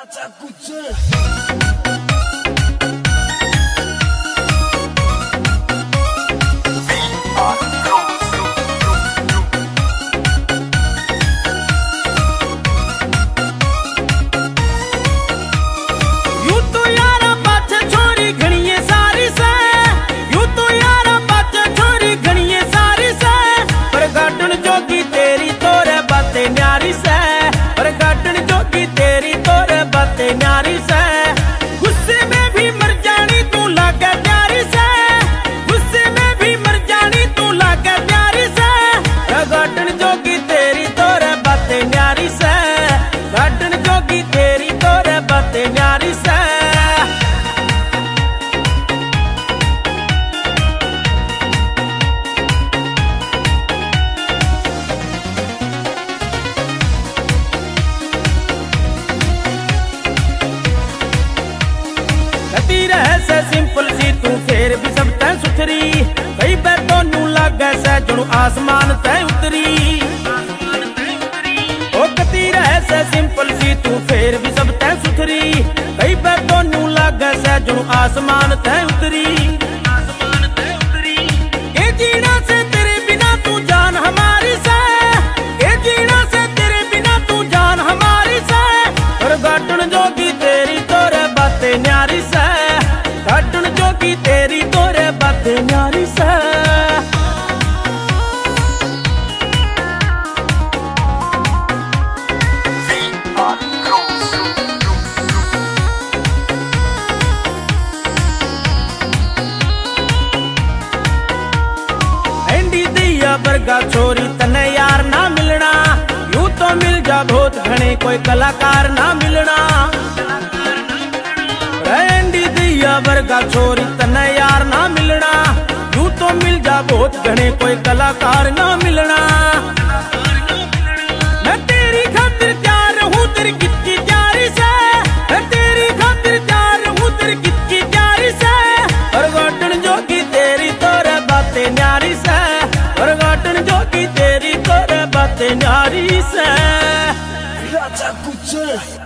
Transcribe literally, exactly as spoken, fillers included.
Raja Gujar. न्यारी से पर गार्डन जोगी तेरी तोरे बातें न्यारी से गुस्से में भी मर जानी तू लागे प्यारी से गुस्से में भी मर जानी तू लागे प्यारी से गार्डन जोगी तेरी तोरे बातें न्यारी से गार्डन जोगी तेरी तोरे बातें न्यारी से से सिंपल सी तू फेर भी सब तै सुथरी कई बैठो नू लागे से जुणु आसमान तै उतरी ओ कती रहे से सिंपल सी तू फेर भी सब तै सुथरी कई बैठो नू लागे से जुणु आसमान तै उतरी ये जीना से तेरे बिना तू जान हमारी से ये जीना से तेरे बिना तू जान हमारी से और गार्डन जोगी तेरी तोरे बातें न्यारी से गार्डन जोगी तेरी तोरे बातें न्यारी से एंडी दिया बरगा छोरी तने यार ना मिलना यूं तो मिल जा बहुत घने कोई कलाकार ना मिलना वर्गा छोरी तने यार ना मिलना यूं तो मिल जा बहुत घने कोई कलाकार ना मिलना मैं तेरी खातिर तैयार हूँ तेरी गीत की तैयारी से मैं तेरी खातिर तैयार हूँ तेरी गीत की तैयारी से और गार्डन जोगी तेरी तोरे बातें न्यारी से और गार्डन जोगी तेरी तोरे बातें न्यारी से Raja Gujar.